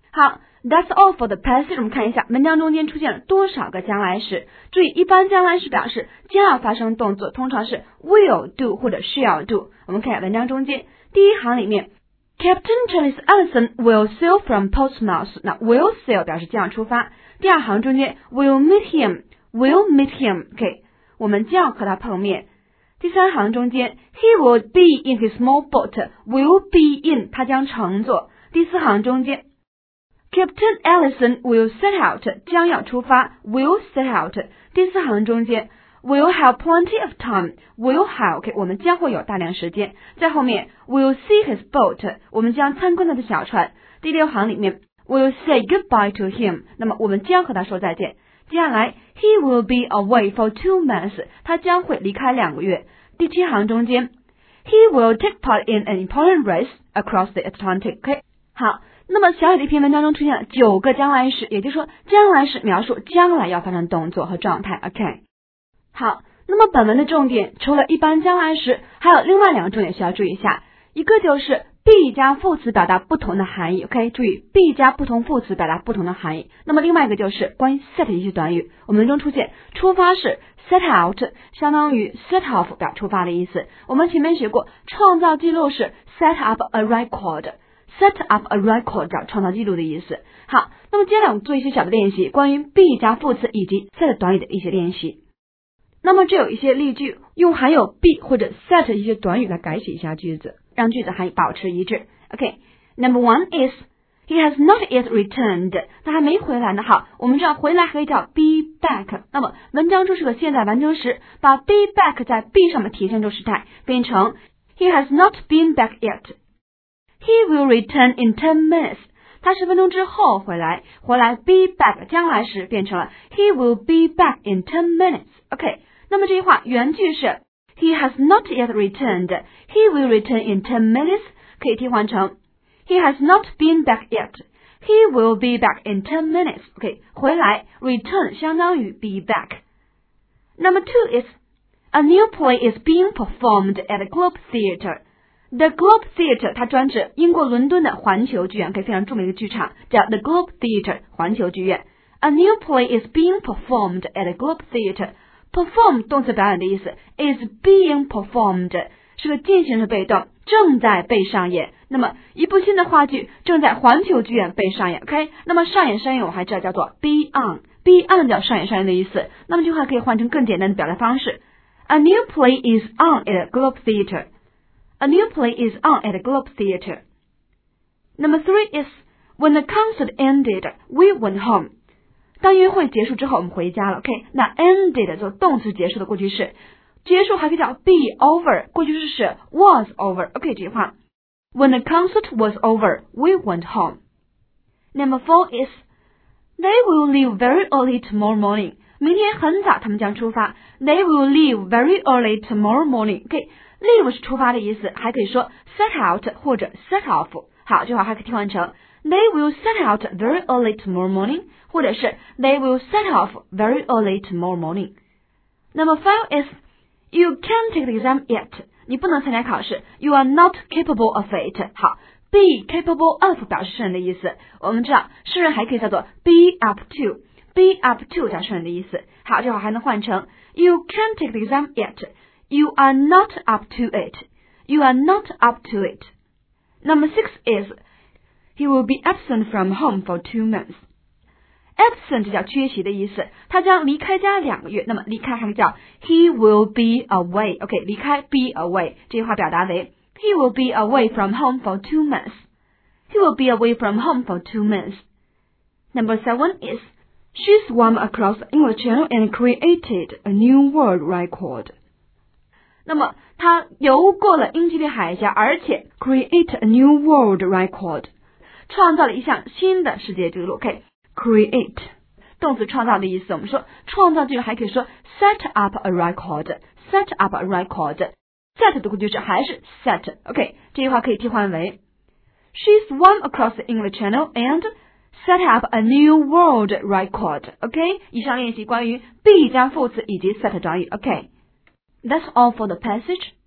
好 ，That's all for the passage。我们看一下文章中间出现了多少个将来时。注意，一般将来时表示将要发生动作，通常是 will do 或者 shall do。我们看一下文章中间第一行里面 ，Captain Charles Ellison will sail from Portsmouth。那 will sail 表示将要出发。第二行中间 will meet him。will meet him，OK， 我们将要和他碰面。第三行中间 he will be in his small boat，will be in 他将乘坐。第四行中间 Captain Ellison will set out 将要出发 will set out。第四行中间 will have plenty of time will have OK 我们将会有大量时间。在后面 will see his boat 我们将参观他的小船。第六行里面 will say goodbye to him 那么我们将和他说再见。接下来 he will be away for 2 months 他将会离开2个月。第七行中间 he will take part in an important race across the Atlantic OK 好，那么小雨的一篇文章中出现了9个将来时，也就是说将来时描述将来要发生动作和状态 OK 好，那么本文的重点除了一般将来时，还有另外2个重点需要注意一下，一个就是be 加副词表达不同的含义 OK 注意 be 加不同副词表达不同的含义。那么另外一个就是关于 set 的一些短语，我们中出现出发式 set out 相当于 set off 表出发的意思。我们前面学过创造记录是 set up a record set up a record 表创造记录的意思。好，那么接下来我们做一些小的练习，关于 be 加副词以及 set 短语的一些练习。那么这有一些例句，用含有 be 或者 set 的一些短语来改写一下句子，让句子含义保持一致。OK， Number 1 is He has not yet returned 他还没回来呢。好，我们知道回来可以叫 be back， 那么文章中是个现在完成时，把 be back 在 be 上面体现出时态，变成 He has not been back yet He will return in 10 minutes 他10分钟之后回来 be back 将来时变成了 He will be back in 10 minutes OK， 那么这句话原句是 He has not yet returned He will return in 10 minutes 可以替换成 He has not been back yet He will be back in 10 minutes OK， 回来 return 相当于 be back。 Number 2 is A new play is being performed at the Globe Theatre。The Globe Theatre 它专指英国伦敦的环球剧院，可以非常著名的剧场，叫 The Globe Theatre 环球剧院。A new play is being performed at the Globe Theatre。 Perform 动词表演的意思 is being performed 是个进行式被动，正在被上演。那么一部新的话剧正在环球剧院被上演 OK， 那么上演我们还知道叫做 be on 叫上演的意思。那么这句话可以换成更简单的表达方式 A new play is on at the Globe Theatre。A new play is on at the Globe Theatre. Number 3 is When the concert ended, we went home. 当音乐会结束之后，我们回家了。OK， 那 ended 做动词结束的过去式，结束还可以叫 be over， 过去式是 was over。OK， 这句话 When the concert was over, we went home. Number 4 is They will leave very early tomorrow morning. 明天很早他们将出发。They will leave very early tomorrow morning. OK。Leave 是出发的意思，还可以说 set out 或者 set off。 好，这话还可以替换成 They will set out very early tomorrow morning 或者是 They will set off very early tomorrow morning。 Number 5 is You can't take the exam yet 你不能参加考试 You are not capable of it。 好， be capable of 表示胜任的意思，我们知道胜任还可以叫做 be up to be up to 叫胜任的意思。好，这话还能换成 You can't take the exam yet You are not up to it. You are not up to it. Number 6 is He will be absent from home for 2 months. Absent 叫缺席的意思，他将离开家2个月。那么离开还可以叫 He will be away. OK， 离开 be away 这句话表达为 He will be away from home for 2 months. He will be away from home for 2 months. Number 7 is She swam across the English Channel and created a new world record.那么他游过了英吉利海峡，而且 create a new world record 创造了一项新的世界纪录。 OK， create 动词创造的意思，我们说创造这个还可以说 set up a record set up a record set 的过去式还是 set。 OK， 这句话可以替换为 She swam across the English Channel and set up a new world record。 OK， 以上练习关于 be 加副词以及 set 短语。 OK，That's all for the passage.